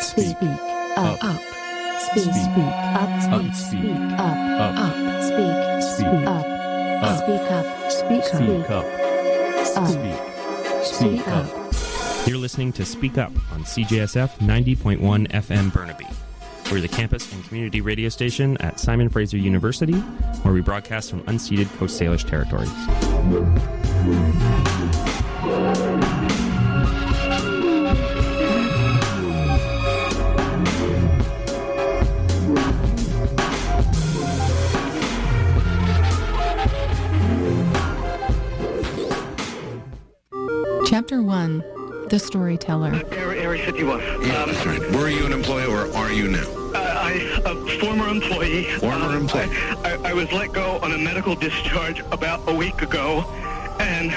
speak, up, speak, up, speak, up, speak, up, speak up. You're listening to Speak Up on CJSF 90.1 FM Burnaby. We're the campus and community radio station at Simon Fraser University, where we broadcast from unceded Coast Salish territories. Chapter 1, The Storyteller. Area 51. Yeah, that's right. Were you an employee or are you now? A former employee. Former employee. I was let go on a medical discharge about a week ago, and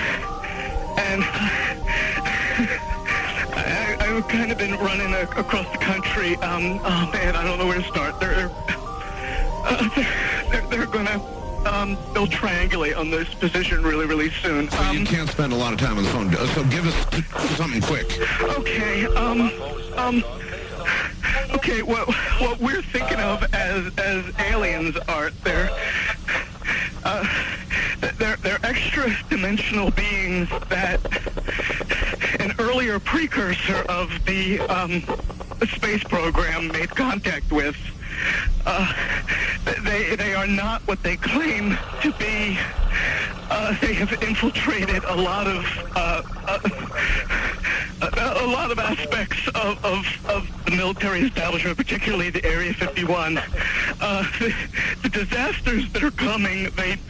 I've kind of been running across the country. Oh man, I don't know where to start. They're gonna they'll triangulate on this position really soon. So you can't spend a lot of time on the phone. So give us something quick. Okay. Okay. What we're thinking of as aliens are they're extra-dimensional beings that an earlier precursor of the space program made contact with. They are not what they claim to be. They have infiltrated a lot of aspects of the military establishment, particularly the Area 51. The disasters that are coming,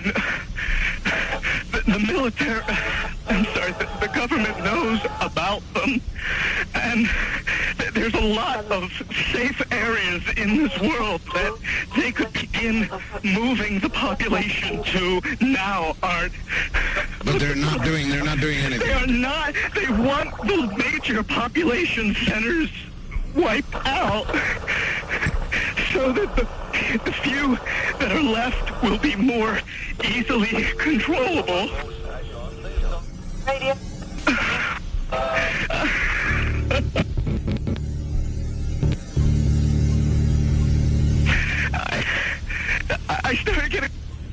the military, the government knows about them, and there's a lot of safe areas in this world that they could begin moving the population to now, Art. But they're not doing anything. They are not. They want the major population centers wiped out so that the few that are left will be more easily controllable. Radio. I started getting...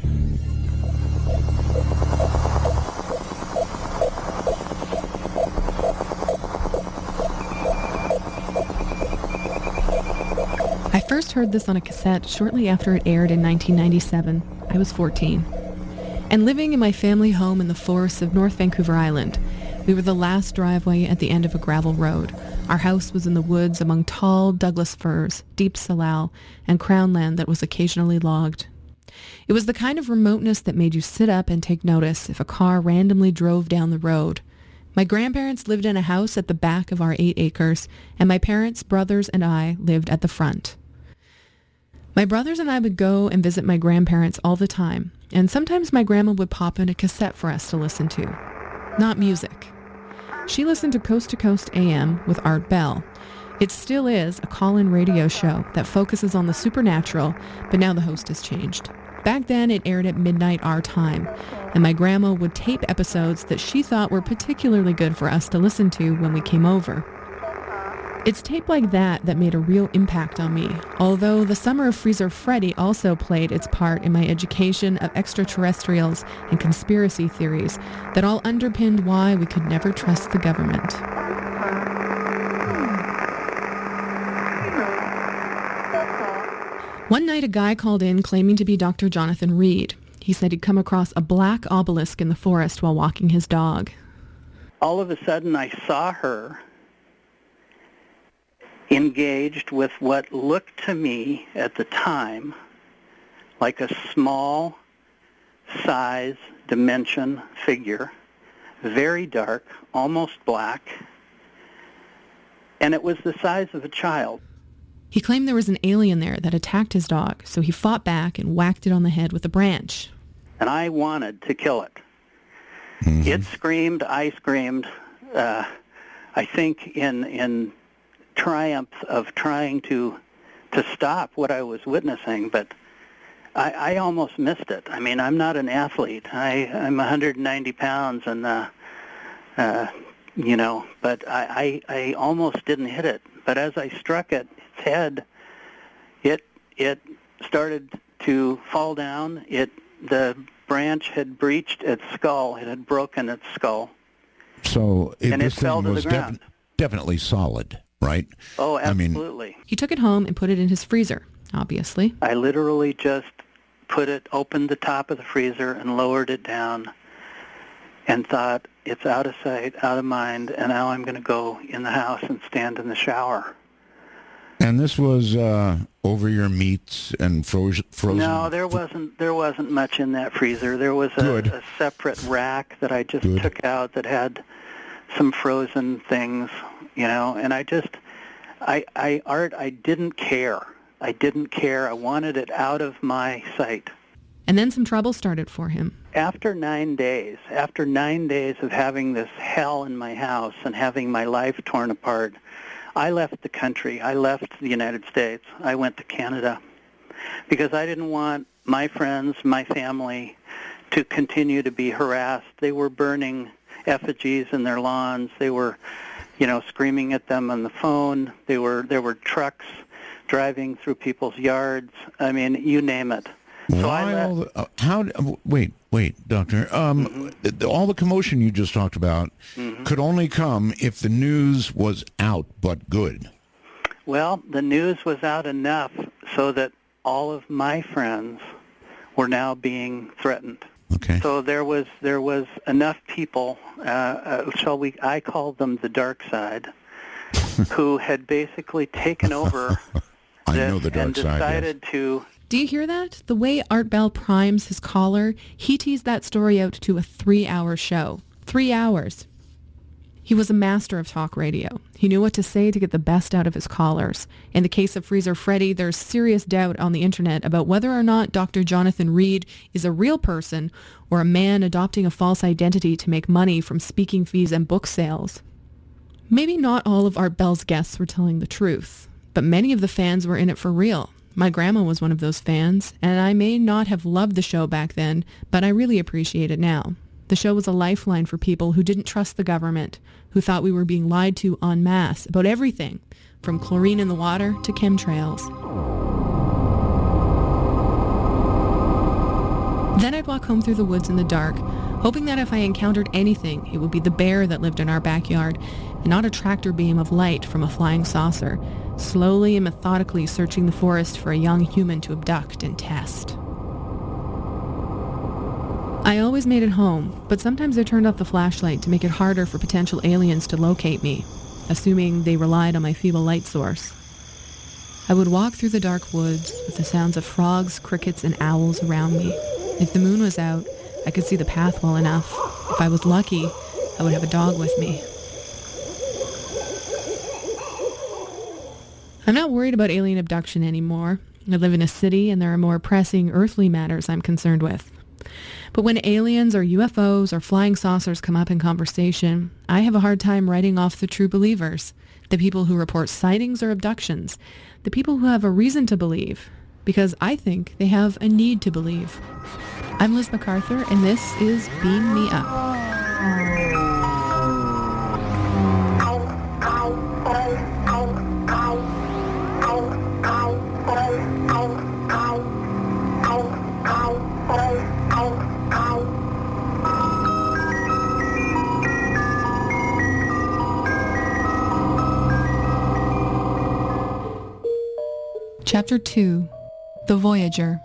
I first heard this on a cassette shortly after it aired in 1997. I was 14. And living in my family home in the forests of North Vancouver Island, we were the last driveway at the end of a gravel road. Our house was in the woods among tall Douglas firs, deep salal, and crown land that was occasionally logged. It was the kind of remoteness that made you sit up and take notice if a car randomly drove down the road. My grandparents lived in a house at the back of our 8 acres, and my parents, brothers, and I lived at the front. My brothers and I would go and visit my grandparents all the time, and sometimes my grandma would pop in a cassette for us to listen to. Not music. She listened to Coast AM with Art Bell. It still is a call-in radio show that focuses on the supernatural, but now the host has changed. Back then, it aired at midnight our time, and my grandma would tape episodes that she thought were particularly good for us to listen to when we came over. It's tape like that that made a real impact on me, although the Summer of Freezer Freddy also played its part in my education of extraterrestrials and conspiracy theories that all underpinned why we could never trust the government. One night a guy called in claiming to be Dr. Jonathan Reed. He said he'd come across a black obelisk in the forest while walking his dog. All of a sudden I saw her engaged with what looked to me at the time like a small size dimension figure, very dark, almost black, and it was the size of a child. He claimed there was an alien there that attacked his dog, so he fought back and whacked it on the head with a branch. And I wanted to kill it. Mm-hmm. It screamed, I screamed, I think in triumph of trying to stop what I was witnessing, but I almost missed it. I mean, I'm not an athlete. I'm 190 pounds, and but I almost didn't hit it. But as I struck its head, it started to fall down. The branch had breached its skull. It had broken its skull. So and this it fell thing to was the ground. definitely solid, right? Oh, absolutely. He took it home and put it in his freezer, obviously. I literally just opened the top of the freezer and lowered it down and thought, it's out of sight, out of mind, and now I'm going to go in the house and stand in the shower. And this was over your meats and frozen. No, there wasn't much in that freezer. There was a separate rack that I just took out that had some frozen things, and I didn't care. I didn't care. I wanted it out of my sight. And then some trouble started for him. After 9 days of having this hell in my house and having my life torn apart, I left the country. I left the United States. I went to Canada because I didn't want my friends, my family, to continue to be harassed. They were burning effigies in their lawns. They were, screaming at them on the phone. There were trucks driving through people's yards. I mean, you name it. Wait, Doctor. All the commotion you just talked about could only come if the news was out, but good. Well, the news was out enough so that all of my friends were now being threatened. Okay. So there was enough people, I call them the dark side, who had basically taken over I know the dark and side, decided to... Do you hear that? The way Art Bell primes his caller, he teased that story out to a 3-hour show. 3 hours. He was a master of talk radio. He knew what to say to get the best out of his callers. In the case of Freezer Freddy, there's serious doubt on the internet about whether or not Dr. Jonathan Reed is a real person or a man adopting a false identity to make money from speaking fees and book sales. Maybe not all of Art Bell's guests were telling the truth, but many of the fans were in it for real. My grandma was one of those fans, and I may not have loved the show back then, but I really appreciate it now. The show was a lifeline for people who didn't trust the government, who thought we were being lied to en masse about everything, from chlorine in the water to chemtrails. Then I'd walk home through the woods in the dark, hoping that if I encountered anything, it would be the bear that lived in our backyard, and not a tractor beam of light from a flying saucer, slowly and methodically searching the forest for a young human to abduct and test. I always made it home, but sometimes I turned off the flashlight to make it harder for potential aliens to locate me, assuming they relied on my feeble light source. I would walk through the dark woods with the sounds of frogs, crickets, and owls around me. If the moon was out, I could see the path well enough. If I was lucky, I would have a dog with me. I'm not worried about alien abduction anymore. I live in a city and there are more pressing earthly matters I'm concerned with. But when aliens or UFOs or flying saucers come up in conversation, I have a hard time writing off the true believers, the people who report sightings or abductions, the people who have a reason to believe, because I think they have a need to believe. I'm Liz MacArthur, and this is Beam Me Up. Chapter 2, The Voyager.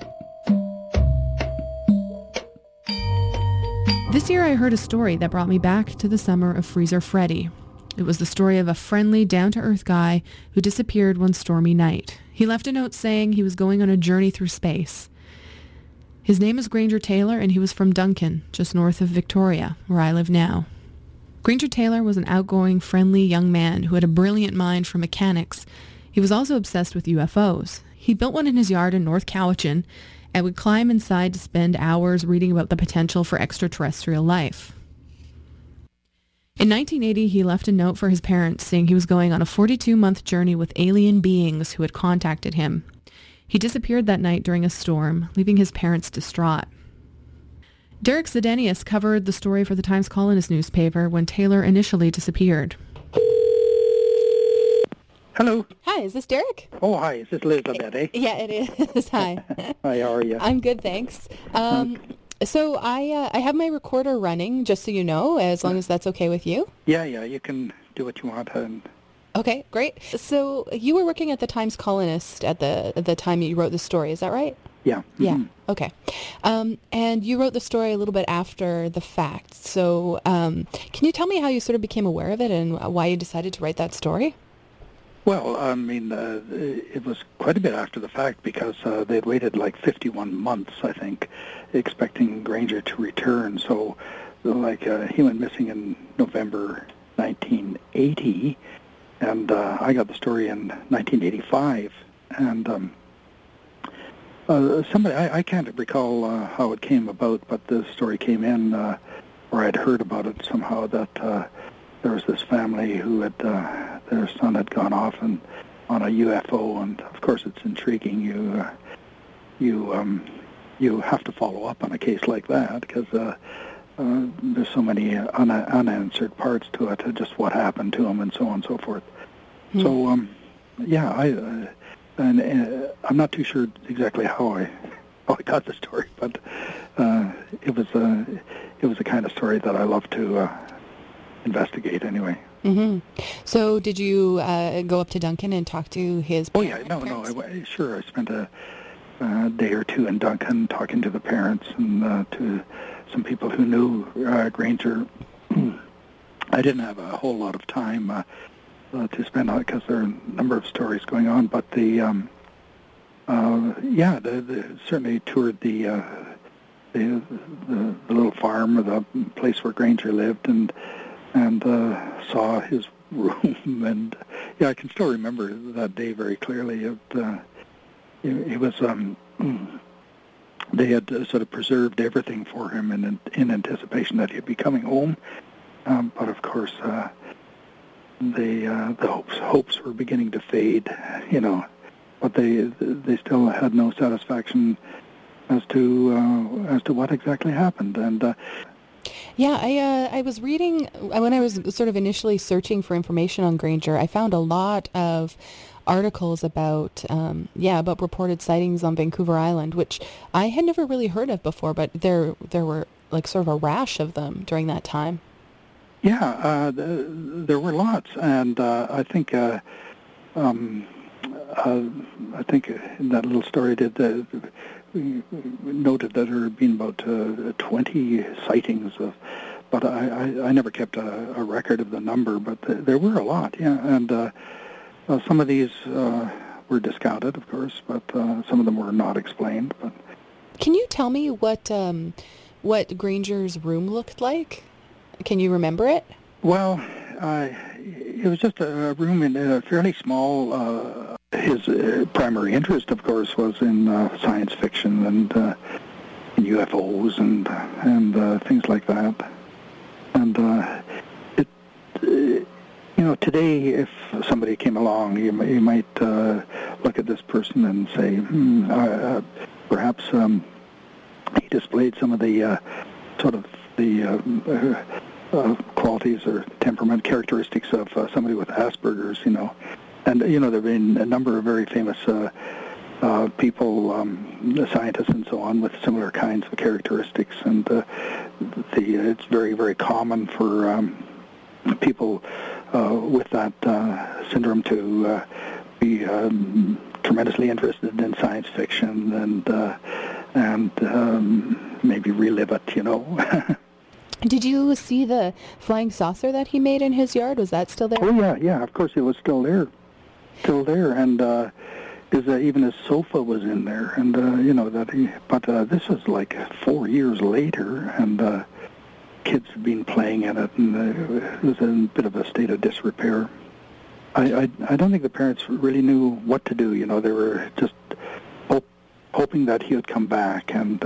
This year I heard a story that brought me back to the summer of Freezer Freddy. It was the story of a friendly, down-to-earth guy who disappeared one stormy night. He left a note saying he was going on a journey through space. His name is Granger Taylor, and he was from Duncan, just north of Victoria, where I live now. Granger Taylor was an outgoing, friendly young man who had a brilliant mind for mechanics. He was also obsessed with UFOs. He built one in his yard in North Cowichan and would climb inside to spend hours reading about the potential for extraterrestrial life. In 1980, he left a note for his parents saying he was going on a 42-month journey with alien beings who had contacted him. He disappeared that night during a storm, leaving his parents distraught. Derek Zidanius covered the story for the Times Colonist newspaper when Taylor initially disappeared. Hello. Hi, is this Derek? Oh, hi. Is this Elizabeth, eh? Yeah, it is. Hi. Hi, how are you? I'm good, thanks. So I have my recorder running, just so you know, as long as that's okay with you. Yeah, you can do what you want. Okay, great. So you were working at the Times Colonist at the time you wrote the story, is that right? Yeah. Yeah, okay. And you wrote the story a little bit after the fact. So can you tell me how you sort of became aware of it and why you decided to write that story? Well, I mean, it was quite a bit after the fact because they'd waited like 51 months, I think, expecting Granger to return. So, he went missing in November 1980, and I got the story in 1985. And somebody, I can't recall how it came about, but the story came in, or I'd heard about it somehow, that there was this family who had, their son had gone off on a UFO, and of course it's intriguing. You have to follow up on a case like that because there's so many unanswered parts to it, just what happened to him and so on and so forth. So, I'm not too sure exactly how I got the story, but it was the kind of story that I love to investigate anyway. Mm-hmm. So did you go up to Duncan and talk to his parents? Oh, yeah, no, sure. I spent a day or two in Duncan talking to the parents and to some people who knew Granger. I didn't have a whole lot of time to spend on it because there are a number of stories going on, but they certainly toured the little farm or the place where Granger lived and saw his room, and I can still remember that day very clearly. It was they had sort of preserved everything for him in anticipation that he'd be coming home, but of course the hopes were beginning to fade, but they still had no satisfaction as to what exactly happened. And I was reading, when I was sort of initially searching for information on Granger, I found a lot of articles about reported sightings on Vancouver Island, which I had never really heard of before, but there were like sort of a rash of them during that time. Yeah, there were lots, and I think in that little story noted that there had been about 20 sightings but I never kept a record of the number, but there were a lot, and some of these were discounted, of course, but some of them were not explained. But can you tell me what Granger's room looked like? Can you remember it? Well, it was just a room in a fairly small. His primary interest, of course, was in science fiction and UFOs and things like that. And today, if somebody came along, you might look at this person and say, perhaps he displayed some of the sort of the qualities or temperament characteristics of somebody with Asperger's, And, there have been a number of very famous people, scientists and so on, with similar kinds of characteristics. And it's very, very common for people with that syndrome to be tremendously interested in science fiction and maybe relive it, Did you see the flying saucer that he made in his yard? Was that still there? Oh, yeah, of course it was still there. And even his sofa was in there, and but this was like 4 years later, and kids had been playing in it, and it was in a bit of a state of disrepair. I don't think the parents really knew what to do. They were just hoping that he would come back and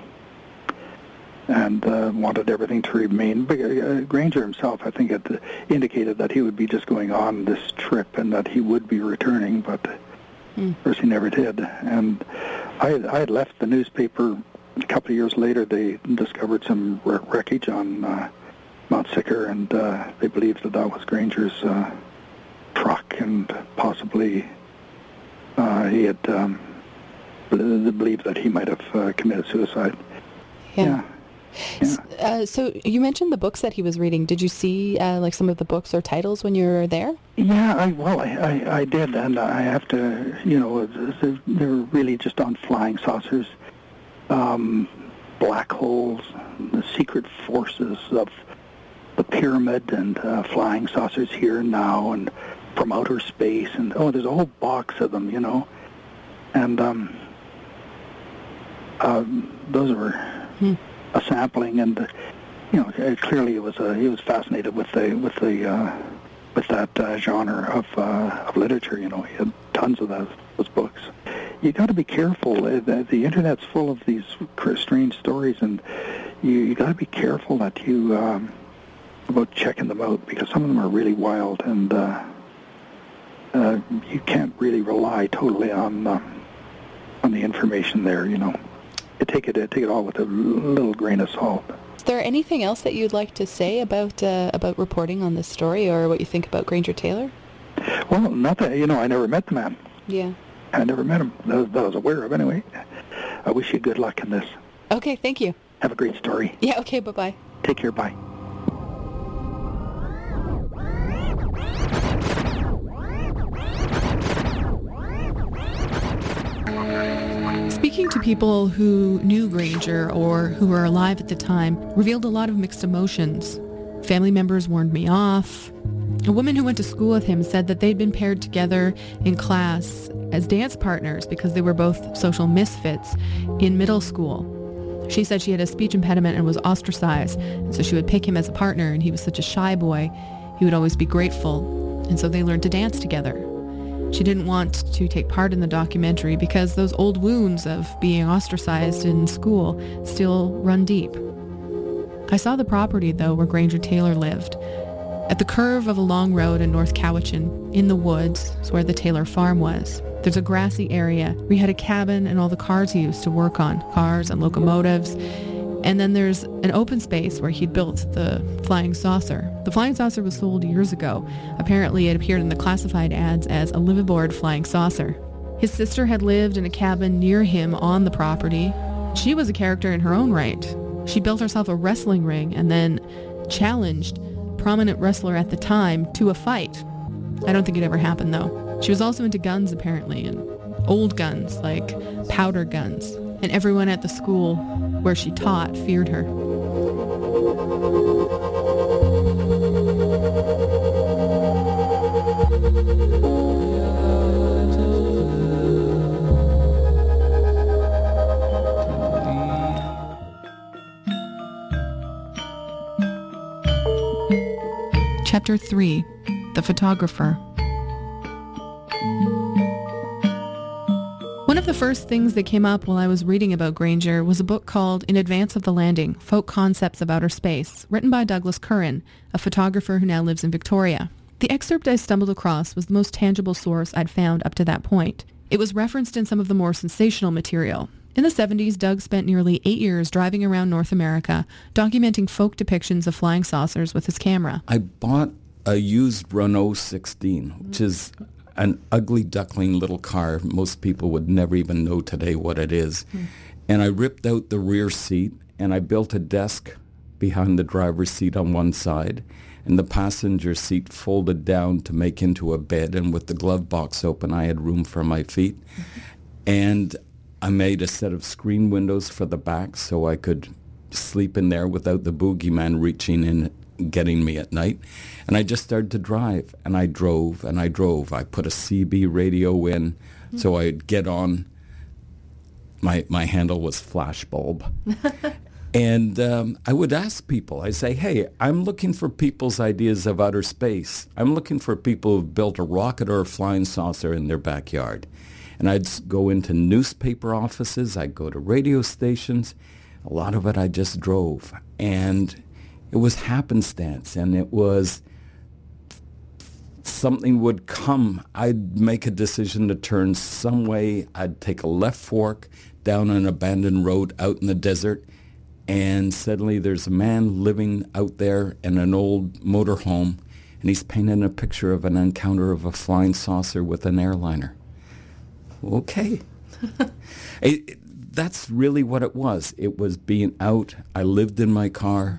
wanted everything to remain. But Granger himself, I think, had indicated that he would be just going on this trip and that he would be returning, but of course he never did. And I had left the newspaper a couple of years later, they discovered some wreckage on Mount Sicker, and they believed that was Granger's truck, and possibly he had believed that he might have committed suicide. Yeah. So you mentioned the books that he was reading. Did you see like some of the books or titles when you were there? Yeah, I did, and I have to, they were really just on flying saucers, black holes, the secret forces of the pyramid, and flying saucers here and now, and from outer space, and there's a whole box of them, and those were a sampling, and clearly he was fascinated with that genre of literature. He had tons of those books. You got to be careful. The internet's full of these strange stories, and you got to be careful that you about checking them out, because some of them are really wild, and you can't really rely totally on the information there. Take it all with a little grain of salt. Is there anything else that you'd like to say about reporting on this story, or what you think about Granger Taylor? Well, nothing. I never met the man. Yeah. I never met him. That I was aware of, anyway. I wish you good luck in this. Okay, thank you. Have a great story. Yeah, okay, bye-bye. Take care, bye. Speaking to people who knew Granger or who were alive at the time revealed a lot of mixed emotions. Family members warned me off. A woman who went to school with him said that they'd been paired together in class as dance partners because they were both social misfits in middle school. She said she had a speech impediment and was ostracized, and so she would pick him as a partner, and he was such a shy boy, he would always be grateful, and so they learned to dance together. She didn't want to take part in the documentary because those old wounds of being ostracized in school still run deep. I saw the property, though, where Granger Taylor lived. At the curve of a long road in North Cowichan, in the woods, is where the Taylor farm was. There's a grassy area where he had a cabin and all the cars he used to work on, cars and locomotives. And then there's an open space where he'd built the Flying Saucer. The Flying Saucer was sold years ago. Apparently it appeared in the classified ads as a liveaboard Flying Saucer. His sister had lived in a cabin near him on the property. She was a character in her own right. She built herself a wrestling ring and then challenged a prominent wrestler at the time to a fight. I don't think it ever happened, though. She was also into guns, apparently, and old guns, like powder guns. And everyone at the school where she taught feared her. Chapter 3, The Photographer. One of the first things that came up while I was reading about Granger was a book called In Advance of the Landing, Folk Concepts of Outer Space, written by Douglas Curran, a photographer who now lives in Victoria. The excerpt I stumbled across was the most tangible source I'd found up to that point. It was referenced in some of the more sensational material. In the 70s, Doug spent nearly 8 years driving around North America, documenting folk depictions of flying saucers with his camera. I bought a used Renault 16, which is an ugly duckling little car. Most people would never even know today what it is. And I ripped out the rear seat, and I built a desk behind the driver's seat on one side, and the passenger seat folded down to make into a bed, and with the glove box open, I had room for my feet. And I made a set of screen windows for the back so I could sleep in there without the boogeyman reaching in getting me at night. And I just started to drive, and I drove and I drove. I put a CB radio in so I'd get on. My handle was flashbulb. And I would ask people, I'd say, hey, I'm looking for people's ideas of outer space. I'm looking for people who've built a rocket or a flying saucer in their backyard. And I'd go into newspaper offices, I'd go to radio stations. A lot of it I just drove. And it was happenstance, and it was something would come. I'd make a decision to turn some way. I'd take a left fork, down an abandoned road out in the desert, and suddenly there's a man living out there in an old motorhome, and he's painting a picture of an encounter of a flying saucer with an airliner. Okay. That's really what it was. It was being out. I lived in my car,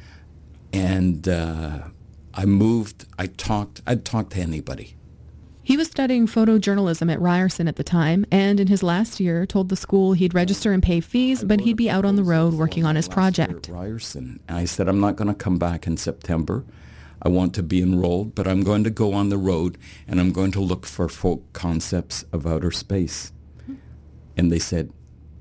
and I moved. I'd talk to anybody. He was studying photojournalism at Ryerson at the time, and in his last year told the school he'd register and pay fees, but he'd be out on the road working on his project. Ryerson. And I said, I'm not going to come back in September. I want to be enrolled, but I'm going to go on the road, and I'm going to look for folk concepts of outer space. And they said,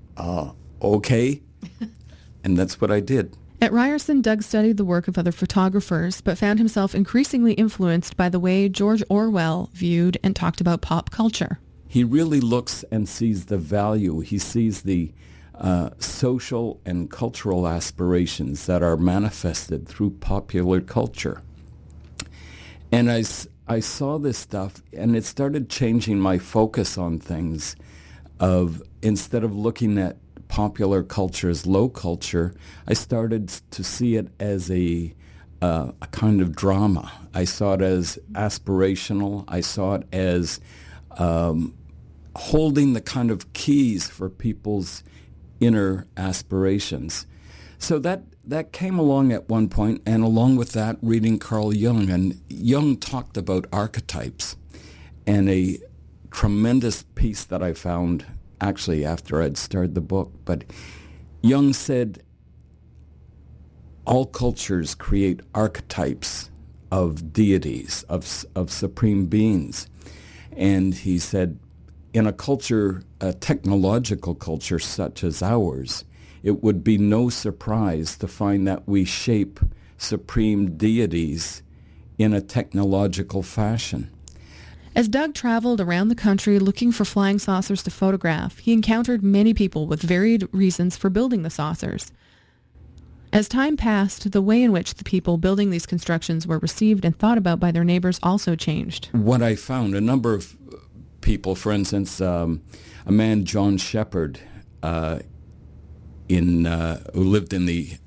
okay. And that's what I did. At Ryerson, Doug studied the work of other photographers, but found himself increasingly influenced by the way George Orwell viewed and talked about pop culture. He really looks and sees the value. He sees the social and cultural aspirations that are manifested through popular culture. And I saw this stuff, and it started changing my focus on things. Of instead of looking at popular culture as low culture, I started to see it as a kind of drama. I saw it as aspirational. I saw it as holding the kind of keys for people's inner aspirations. So that came along at one point, and along with that, reading Carl Jung. And Jung talked about archetypes, and a tremendous piece that I found actually after I'd started the book. But Jung said all cultures create archetypes of deities, of supreme beings. And he said in a culture, a technological culture such as ours, it would be no surprise to find that we shape supreme deities in a technological fashion. As Doug traveled around the country looking for flying saucers to photograph, he encountered many people with varied reasons for building the saucers. As time passed, the way in which the people building these constructions were received and thought about by their neighbors also changed. What I found, a number of people, for instance, a man, John Shepard, who lived in the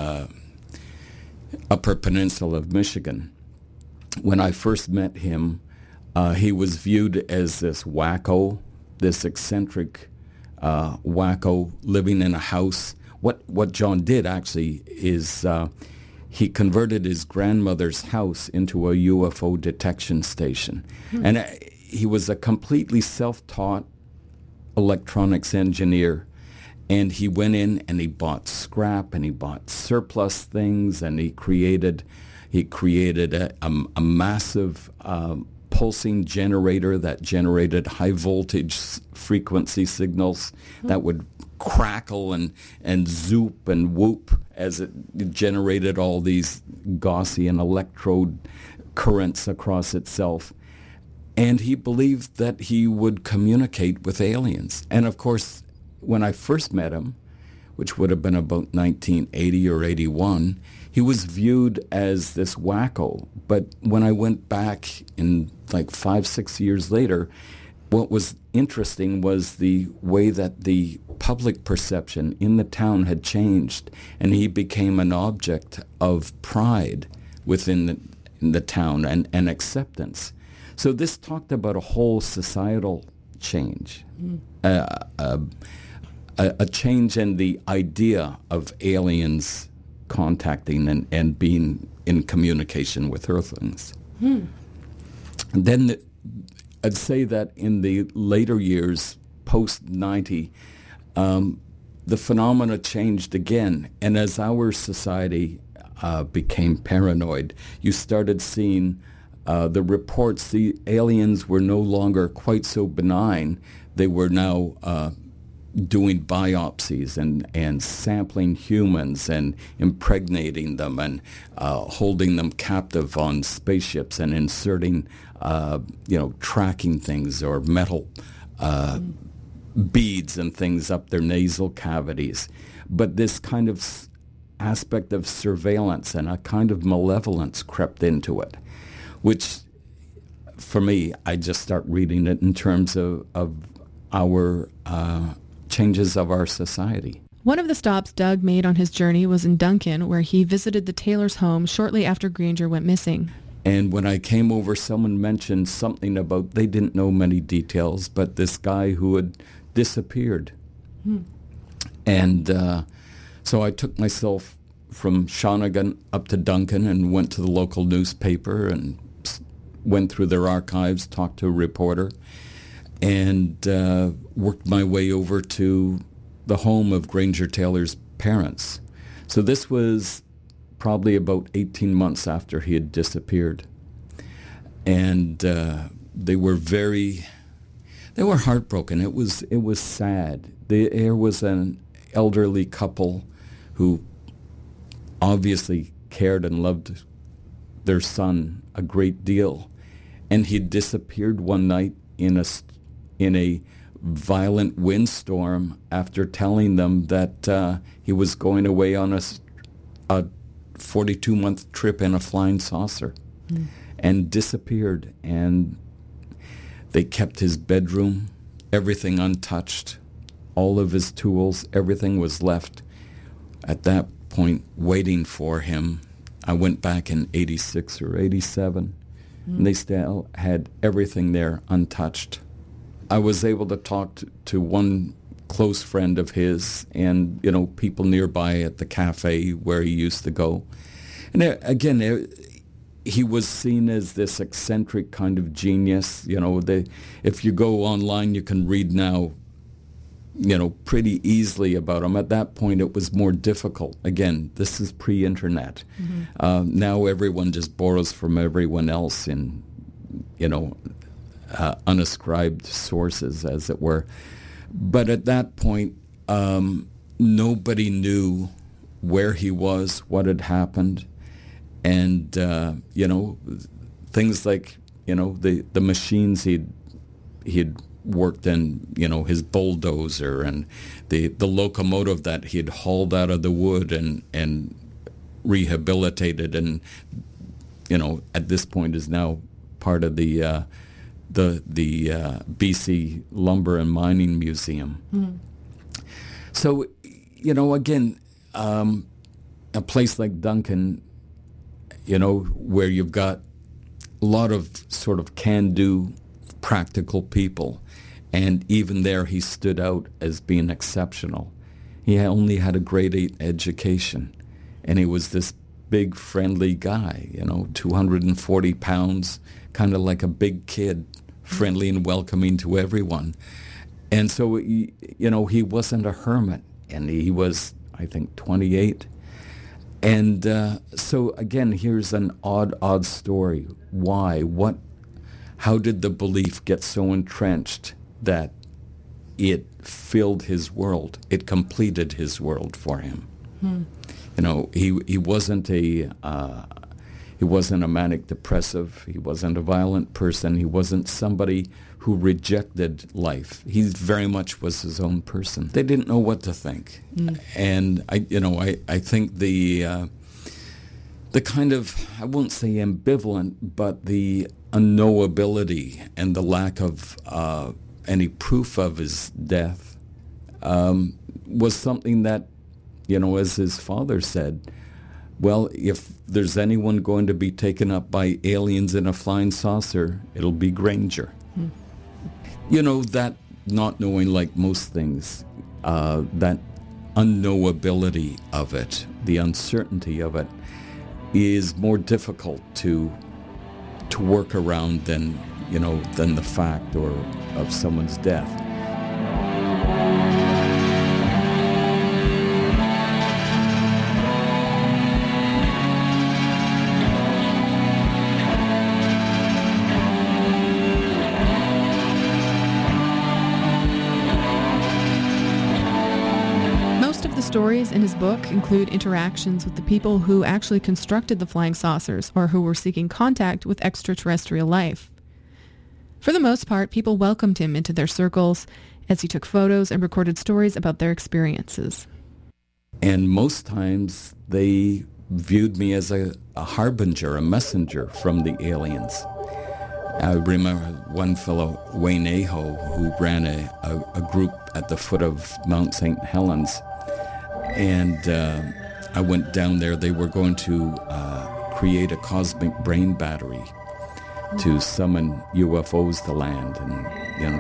Upper Peninsula of Michigan, when I first met him, he was viewed as this wacko, this eccentric wacko living in a house. What John did actually is he converted his grandmother's house into a UFO detection station. And he was a completely self-taught electronics engineer. And he went in and he bought scrap and he bought surplus things, and he created a massive pulsing generator that generated high voltage frequency signals that would crackle and zoop and whoop as it generated all these Gaussian electrode currents across itself. And he believed that he would communicate with aliens. And of course, when I first met him, which would have been about 1980 or 81, he was viewed as this wacko. But when I went back in like 5-6 years later, what was interesting was the way that the public perception in the town had changed, and he became an object of pride within the town and acceptance. So this talked about a whole societal change, a change in the idea of aliens contacting and being in communication with Earthlings. And then I'd say that in the later years, post-90, the phenomena changed again. And as our society became paranoid, you started seeing the reports. The aliens were no longer quite so benign. They were now doing biopsies and sampling humans and impregnating them and holding them captive on spaceships and inserting, tracking things or metal beads and things up their nasal cavities. But this kind of aspect of surveillance and a kind of malevolence crept into it, which, for me, I just start reading it in terms of our changes of our society. One of the stops Doug made on his journey was in Duncan, where he visited the Taylor's home shortly after Granger went missing. And when I came over, someone mentioned something about, they didn't know many details, but this guy who had disappeared. And so I took myself from Shawnigan up to Duncan and went to the local newspaper and went through their archives, talked to a reporter, and worked my way over to the home of Granger Taylor's parents. So this was probably about 18 months after he had disappeared. And they were heartbroken. It was sad. There was an elderly couple who obviously cared and loved their son a great deal. And he disappeared one night in a violent windstorm after telling them that he was going away on a 42-month trip in a flying saucer, and disappeared. And they kept his bedroom, everything untouched, all of his tools, everything was left at that point waiting for him. I went back in 86 or 87, and they still had everything there untouched. I was able to talk to one close friend of his and, people nearby at the cafe where he used to go. And again, he was seen as this eccentric kind of genius. If you go online, you can read now, pretty easily about him. At that point, it was more difficult. Again, this is pre-internet. Now everyone just borrows from everyone else in, unascribed sources, as it were. But at that point, nobody knew where he was, what had happened, and things like the machines he'd worked in, his bulldozer and the locomotive that he'd hauled out of the wood and rehabilitated, and at this point is now part of the BC Lumber and Mining Museum. So, again, a place like Duncan, where you've got a lot of sort of can-do, practical people, and even there he stood out as being exceptional. He only had a grade 8 education, and he was this big, friendly guy, 240 pounds, kind of like a big kid, friendly and welcoming to everyone. And so, he wasn't a hermit, and he was, I think, 28. And so, again, here's an odd story. Why? How did the belief get so entrenched that it filled his world? It completed his world for him. He wasn't he wasn't a manic depressive. He wasn't a violent person. He wasn't somebody who rejected life. He very much was his own person. They didn't know what to think. And I think the kind of, I won't say ambivalent, but the unknowability and the lack of any proof of his death was something that, as his father said, well, if there's anyone going to be taken up by aliens in a flying saucer, it'll be Granger. That not knowing, like most things, that unknowability of it, the uncertainty of it, is more difficult to work around than the fact or of someone's death. Stories in his book include interactions with the people who actually constructed the flying saucers or who were seeking contact with extraterrestrial life. For the most part, people welcomed him into their circles as he took photos and recorded stories about their experiences. And most times they viewed me as a harbinger, a messenger from the aliens. I remember one fellow, Wayne Aho, who ran a group at the foot of Mount St. Helens. And I went down there. They were going to create a cosmic brain battery to summon UFOs to land. And,